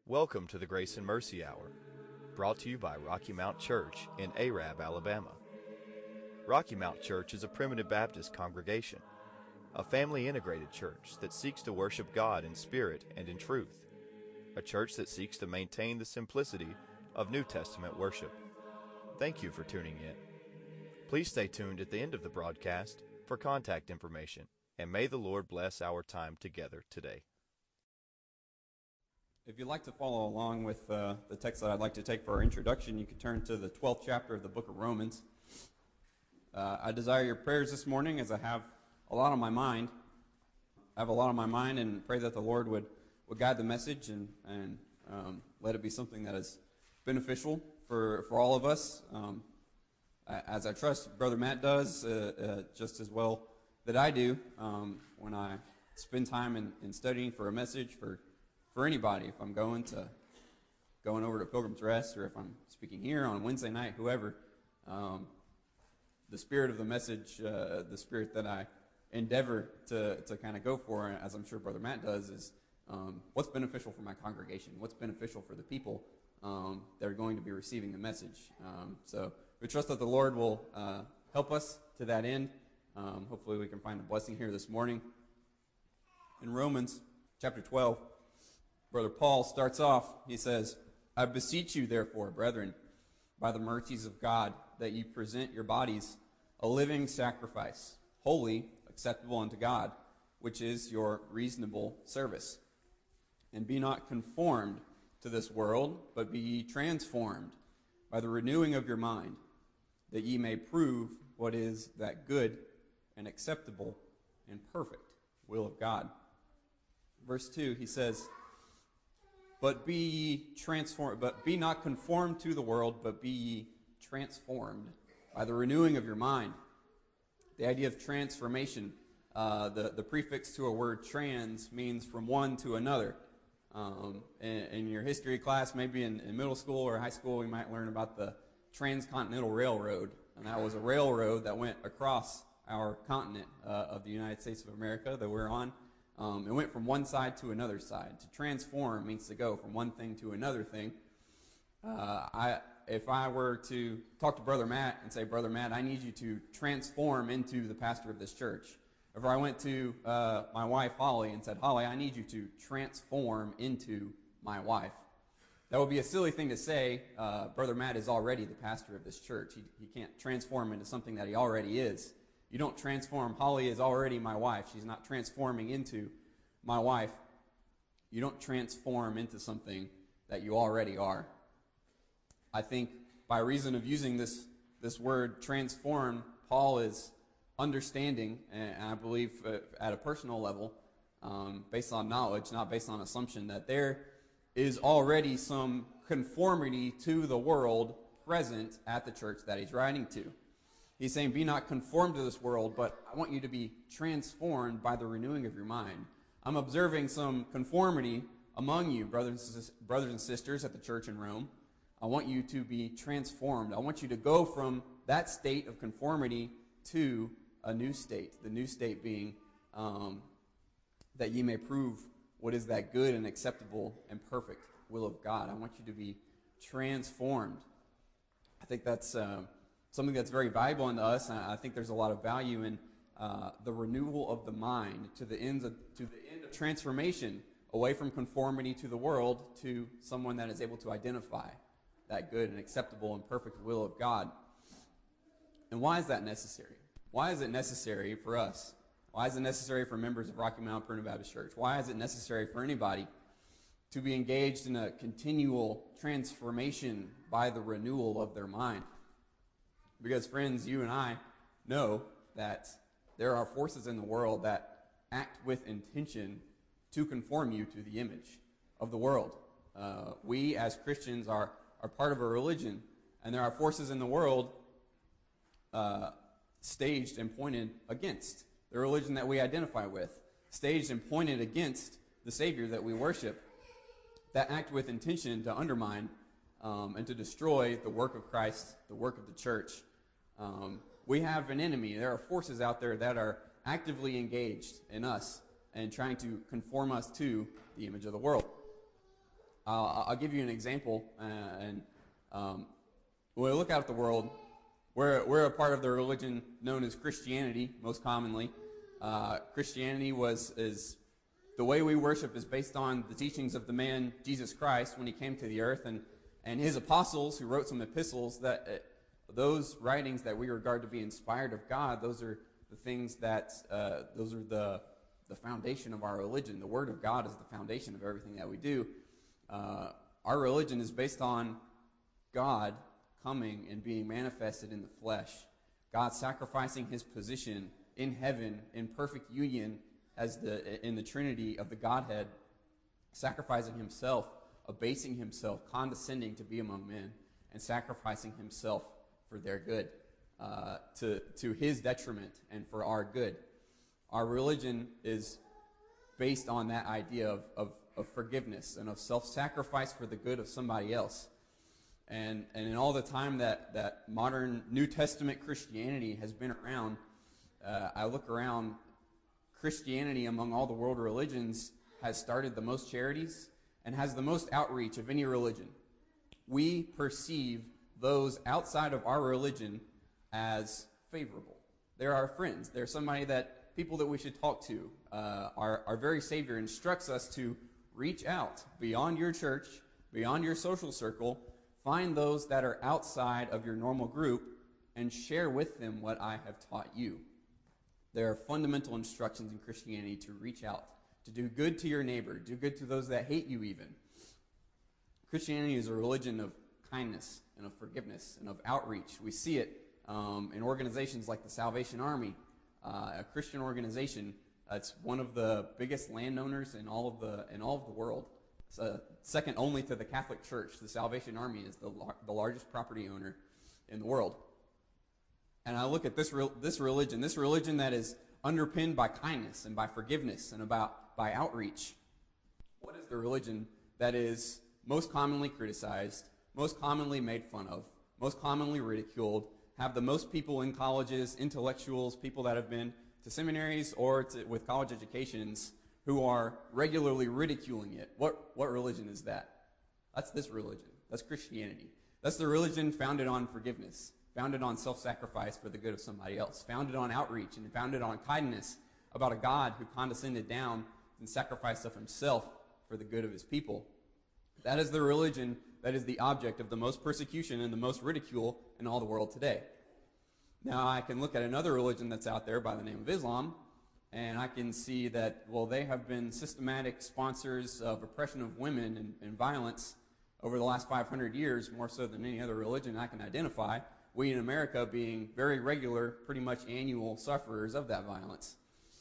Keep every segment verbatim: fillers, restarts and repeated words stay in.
Welcome to the Grace and Mercy Hour, brought to you by Rocky Mount Church in Arab, Alabama. Rocky Mount Church is a primitive Baptist congregation, a family-integrated church that seeks to worship God in spirit and in truth, a church that seeks to maintain the simplicity of New Testament worship. Thank you for tuning in. Please stay tuned at the end of the broadcast for contact information, and may the Lord bless our time together today. If you'd like to follow along with uh, the text that I'd like to take for our introduction, you can turn to the twelfth chapter of the book of Romans. Uh, I desire your prayers this morning as I have a lot on my mind. I have a lot on my mind and pray that the Lord would, would guide the message and, and um, let it be something that is beneficial for, for all of us. Um, as I trust Brother Matt does, uh, uh, just as well that I do um, when I spend time in, in studying for a message for For anybody, if I'm going to going over to Pilgrim's Rest, or if I'm speaking here on Wednesday night, whoever, um, the spirit of the message, uh, the spirit that I endeavor to to kind of go for, as I'm sure Brother Matt does, is um, what's beneficial for my congregation, what's beneficial for the people um, that are going to be receiving the message. Um, so we trust that the Lord will uh, help us to that end. Um, hopefully, we can find a blessing here this morning. In Romans chapter twelve. Brother Paul starts off, he says, I beseech you, therefore, brethren, by the mercies of God, that you present your bodies a living sacrifice, holy, acceptable unto God, which is your reasonable service. And be not conformed to this world, but be ye transformed by the renewing of your mind, that ye may prove what is that good and acceptable and perfect will of God. Verse two, he says, But be ye transformed, but be not conformed to the world, but be ye transformed by the renewing of your mind. The idea of transformation, uh, the, the prefix to a word trans means from one to another. Um, in, in your history class, maybe in, in middle school or high school, we might learn about the Transcontinental Railroad. And that was a railroad that went across our continent uh, of the United States of America that we're on. Um, it went from one side to another side. To transform means to go from one thing to another thing. Uh, I, if I were to talk to Brother Matt and say, Brother Matt, I need you to transform into the pastor of this church. If I went to uh, my wife, Holly, and said, Holly, I need you to transform into my wife. That would be a silly thing to say. Uh, Brother Matt is already the pastor of this church. He, he can't transform into something that he already is. You don't transform. Holly is already my wife. She's not transforming into my wife. You don't transform into something that you already are. I think by reason of using this, this word transform, Paul is understanding, and I believe uh, at a personal level, um, based on knowledge, not based on assumption, that there is already some conformity to the world present at the church that he's writing to. He's saying, be not conformed to this world, but I want you to be transformed by the renewing of your mind. I'm observing some conformity among you, brothers, brothers and sisters at the church in Rome. I want you to be transformed. I want you to go from that state of conformity to a new state, the new state being um, that ye may prove what is that good and acceptable and perfect will of God. I want you to be transformed. I think that's... Uh, Something that's very valuable unto us, and I think there's a lot of value in uh, the renewal of the mind to the ends of, to the end of transformation away from conformity to the world to someone that is able to identify that good and acceptable and perfect will of God. And why is that necessary? Why is it necessary for us? Why is it necessary for members of Rocky Mount Primitive Baptist Church? Why is it necessary for anybody to be engaged in a continual transformation by the renewal of their mind? Because, friends, you and I know that there are forces in the world that act with intention to conform you to the image of the world. Uh, we, as Christians, are, are part of a religion, and there are forces in the world uh, staged and pointed against the religion that we identify with, staged and pointed against the Savior that we worship, that act with intention to undermine um, and to destroy the work of Christ, the work of the church. Um, we have an enemy. There are forces out there that are actively engaged in us and trying to conform us to the image of the world. Uh, I'll give you an example. Uh, and um, when we look out at the world, we're, we're a part of the religion known as Christianity, most commonly. Uh, Christianity was is the way we worship is based on the teachings of the man Jesus Christ when he came to the earth, and, and his apostles who wrote some epistles. That uh, those writings that we regard to be inspired of God, those are the things that uh, those are the the foundation of our religion. The Word of God is the foundation of everything that we do. Uh, our religion is based on God coming and being manifested in the flesh, God sacrificing his position in heaven in perfect union as the in the Trinity of the Godhead, sacrificing himself, abasing himself, condescending to be among men, and sacrificing himself for their good, uh, to to his detriment and for our good. Our religion is based on that idea of, of, of forgiveness and of self-sacrifice for the good of somebody else. And and in all the time that, that modern New Testament Christianity has been around, uh, I look around, Christianity among all the world religions has started the most charities and has the most outreach of any religion. We perceive those outside of our religion as favorable. They're our friends. They're somebody that people that we should talk to. Uh, our, our very Savior instructs us to reach out beyond your church, beyond your social circle, find those that are outside of your normal group, and share with them what I have taught you. There are fundamental instructions in Christianity to reach out, to do good to your neighbor, do good to those that hate you even. Christianity is a religion of kindness and of forgiveness and of outreach. We see it um, in organizations like the Salvation Army, uh, a Christian organization. Uh, it's one of the biggest landowners in all of the in all of the world. It's, uh, second only to the Catholic Church. The Salvation Army is the lar- the largest property owner in the world. And I look at this re- this religion, this religion that is underpinned by kindness and by forgiveness and about by outreach. What is the religion that is most commonly criticized, most commonly made fun of, most commonly ridiculed, have the most people in colleges, intellectuals, people that have been to seminaries or to, with college educations who are regularly ridiculing it? What, what religion is that? That's this religion. That's Christianity. That's the religion founded on forgiveness, founded on self-sacrifice for the good of somebody else, founded on outreach, and founded on kindness about a God who condescended down and sacrificed of himself for the good of his people. That is the religion that is the object of the most persecution and the most ridicule in all the world today. Now, I can look at another religion that's out there by the name of Islam, and I can see that, well, they have been systematic sponsors of oppression of women and, and violence over the last five hundred years, more so than any other religion I can identify, we in America being very regular, pretty much annual sufferers of that violence.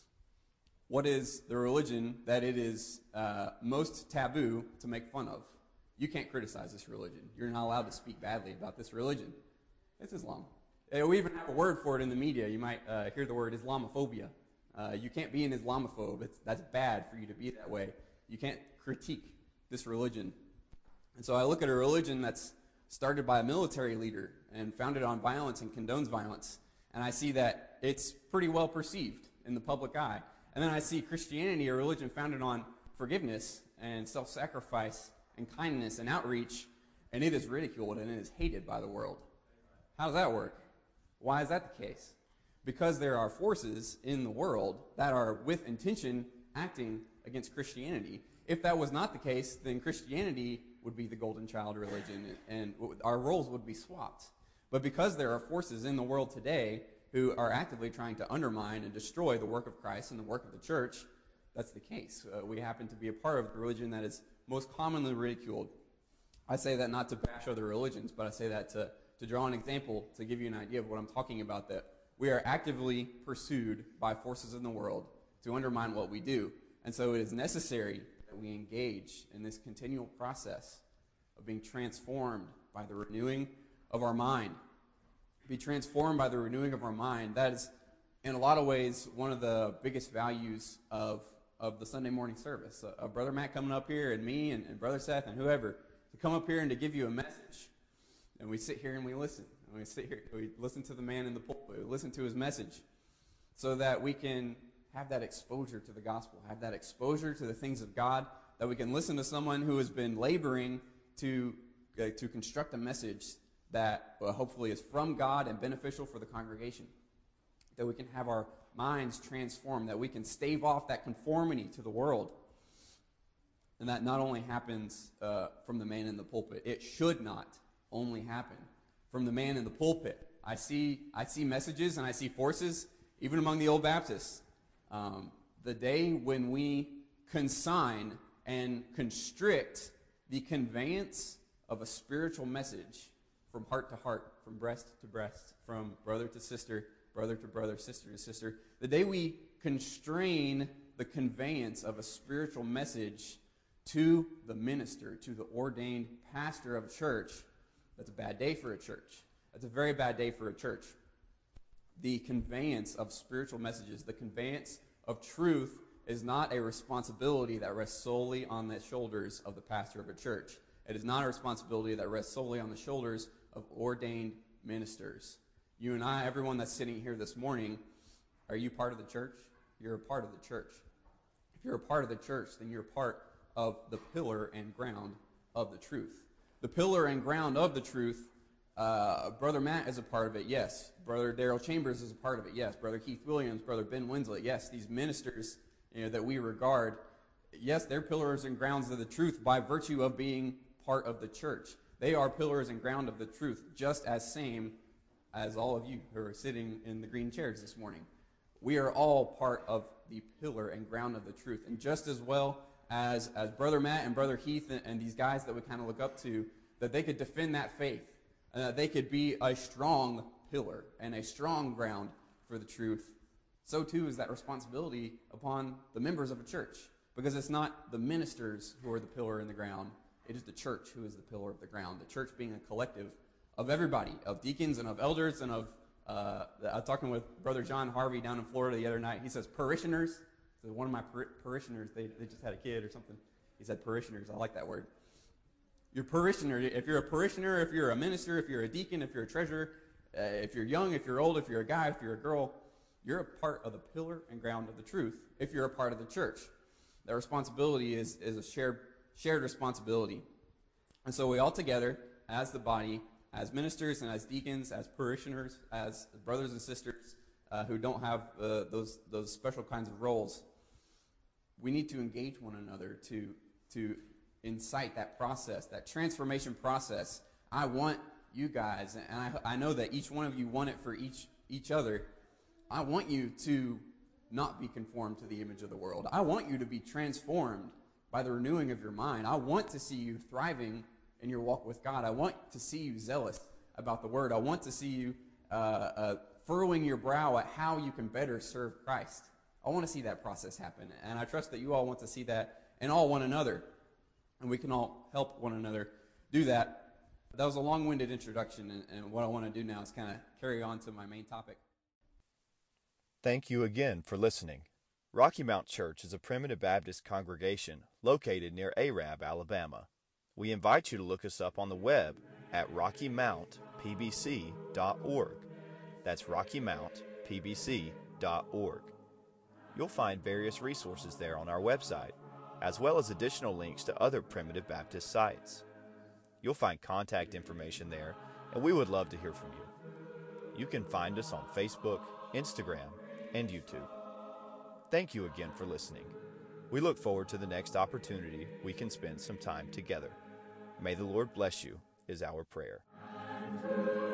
What is the religion that it is uh, most taboo to make fun of? You can't criticize this religion. You're not allowed to speak badly about this religion. It's Islam. Uh, we even have a word for it in the media. You might uh, hear the word Islamophobia. Uh, you can't be an Islamophobe. It's, that's bad for you to be that way. You can't critique this religion. And so I look at a religion that's started by a military leader and founded on violence and condones violence, and I see that it's pretty well perceived in the public eye. And then I see Christianity, a religion founded on forgiveness and self-sacrifice and kindness and outreach, and it is ridiculed and it is hated by the world. How does that work? Why is that the case? Because there are forces in the world that are with intention acting against Christianity. If that was not the case, then Christianity would be the golden child religion and our roles would be swapped. But because there are forces in the world today who are actively trying to undermine and destroy the work of Christ and the work of the church, that's the case. Uh, we happen to be a part of the religion that is most commonly ridiculed. I say that not to bash other religions, but I say that to, to draw an example, to give you an idea of what I'm talking about, that we are actively pursued by forces in the world to undermine what we do. And so it is necessary that we engage in this continual process of being transformed by the renewing of our mind. Be transformed by the renewing of our mind. That is, in a lot of ways, one of the biggest values of, of the Sunday morning service. Uh, uh, Brother Matt coming up here and me and, and Brother Seth and whoever to come up here and to give you a message. And we sit here and we listen. And we sit here, we listen to the man in the pulpit, we listen to his message so that we can have that exposure to the gospel, have that exposure to the things of God, that we can listen to someone who has been laboring to, uh, to construct a message that uh, hopefully is from God and beneficial for the congregation. That we can have our minds transformed, that we can stave off that conformity to the world. And that not only happens uh, from the man in the pulpit, it should not only happen from the man in the pulpit. I see, I see messages and I see forces, even among the old Baptists. Um, the day when we consign and constrict the conveyance of a spiritual message from heart to heart, from breast to breast, from brother to sister, brother to brother, sister to sister, the day we constrain the conveyance of a spiritual message to the minister, to the ordained pastor of a church, that's a bad day for a church. That's a very bad day for a church. The conveyance of spiritual messages, the conveyance of truth is not a responsibility that rests solely on the shoulders of the pastor of a church. It is not a responsibility that rests solely on the shoulders of ordained ministers. You and I, everyone that's sitting here this morning, are you part of the church? You're a part of the church. If you're a part of the church, then you're part of the pillar and ground of the truth. The pillar and ground of the truth, uh, Brother Matt is a part of it, yes. Brother Darrell Chambers is a part of it, yes. Brother Keith Williams, Brother Ben Winslet, yes. These ministers, you know, that we regard, yes, they're pillars and grounds of the truth by virtue of being part of the church. They are pillars and ground of the truth, just as same as all of you who are sitting in the green chairs this morning. We are all part of the pillar and ground of the truth. And just as well as, as Brother Matt and Brother Heath and, and these guys that we kind of look up to, that they could defend that faith, and that they could be a strong pillar and a strong ground for the truth, so too is that responsibility upon the members of a church. Because it's not the ministers who are the pillar and the ground, it is the church who is the pillar of the ground. The church being a collective of everybody, of deacons and of elders and of, uh, I was talking with Brother John Harvey down in Florida the other night. He says parishioners. So one of my par- parishioners, they, they just had a kid or something. He said parishioners. I like that word. Your parishioner, if you're a parishioner, if you're a minister, if you're a deacon, if you're a treasurer, uh, if you're young, if you're old, if you're a guy, if you're a girl, you're a part of the pillar and ground of the truth if you're a part of the church. That responsibility is, is a shared, shared responsibility. And so we all together, as the body, as ministers and as deacons, as parishioners, as brothers and sisters uh, who don't have uh, those, those special kinds of roles, we need to engage one another to, to incite that process, that transformation process. I want you guys, and I, I know that each one of you want it for each, each other. I want you to not be conformed to the image of the world. I want you to be transformed by the renewing of your mind. I want to see you thriving in your walk with God. I want to see you zealous about the word. I want to see you uh, uh, furrowing your brow at how you can better serve Christ. I want to see that process happen, and I trust that you all want to see that in all one another, and we can all help one another do that. That was a long-winded introduction, and, and what I want to do now is kind of carry on to my main topic. Thank you again for listening. Rocky Mount Church is a primitive Baptist congregation located near Arab, Alabama. We invite you to look us up on the web at rocky mount p b c dot org. That's rocky mount p b c dot org. You'll find various resources there on our website, as well as additional links to other primitive Baptist sites. You'll find contact information there, and we would love to hear from you. You can find us on Facebook, Instagram, and YouTube. Thank you again for listening. We look forward to the next opportunity we can spend some time together. May the Lord bless you, is our prayer.